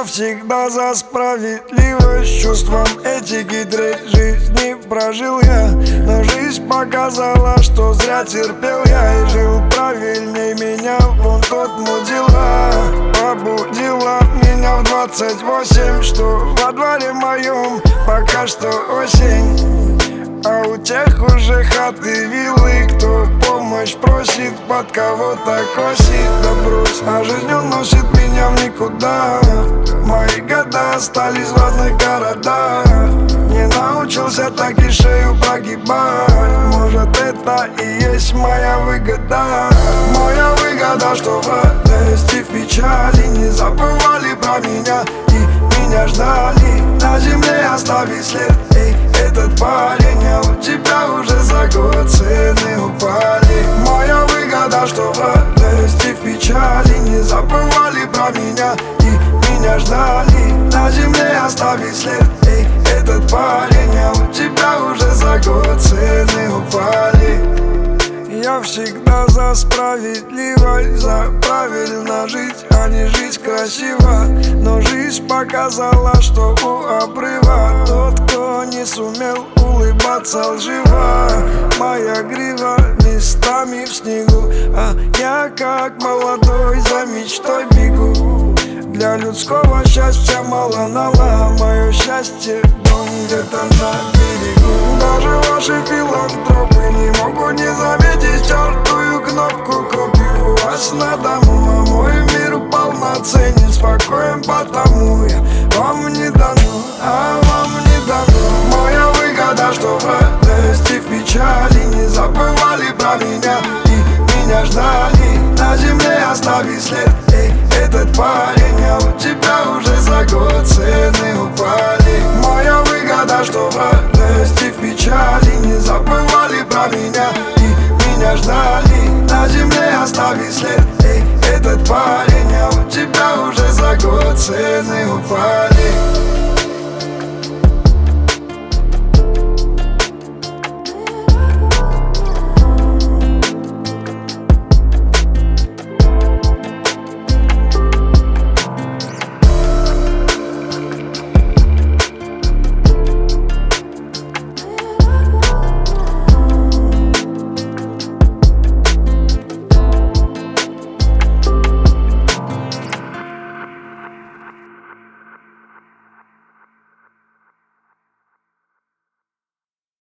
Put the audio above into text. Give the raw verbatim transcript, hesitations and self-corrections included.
Я всегда за справедливость, чувством этики треть жизни прожил я. Но жизнь показала, что зря терпел я и жил правильней меня. Вон тот мудила побудила меня в двадцать восемь, что во дворе моем пока что осень. А у тех уже хаты, виллы, кто помощь просит, под кого-то косит, да брось. А жизнь уносит меня в никуда. Мои года остались в разных городах. Не научился так и шею прогибать. Может, это и есть моя выгода. Моя выгода, что в радости, в печали не забывали про меня и меня ждали. На земле оставить след. Эй, этот парень, а у тебя уже за год цены упали. Моя выгода, что в радости, в печали не забывали про меня и меня ждали. На земле оставить след. Эй, этот парень, а у тебя уже за год цены упали. Я всегда за справедливость, за правильно жить, а не жить красиво. Но жизнь показала, что у обрыва тот, кто не сумел улыбаться лживо. Моя грива местами в снегу, а я как молодой за мечтой бегу. Для людского счастья мало нала, мое счастье дом где-то на берегу. Даже ваши филантропы не могут не заметить стертую кнопку копию у вас на дому. А мой мир полноценен, спокоен, потому я вам не дано, а вам не дано. Моя выгода, что в радости, в печали не забывали про меня и меня ждали. На земле оставить след. Эй, этот парень, а у тебя уже за год цены упали. Моя выгода, что в радости, в печали не забывали про меня и меня ждали. На земле оставить след. Эй, этот парень, а у тебя уже за год цены упали.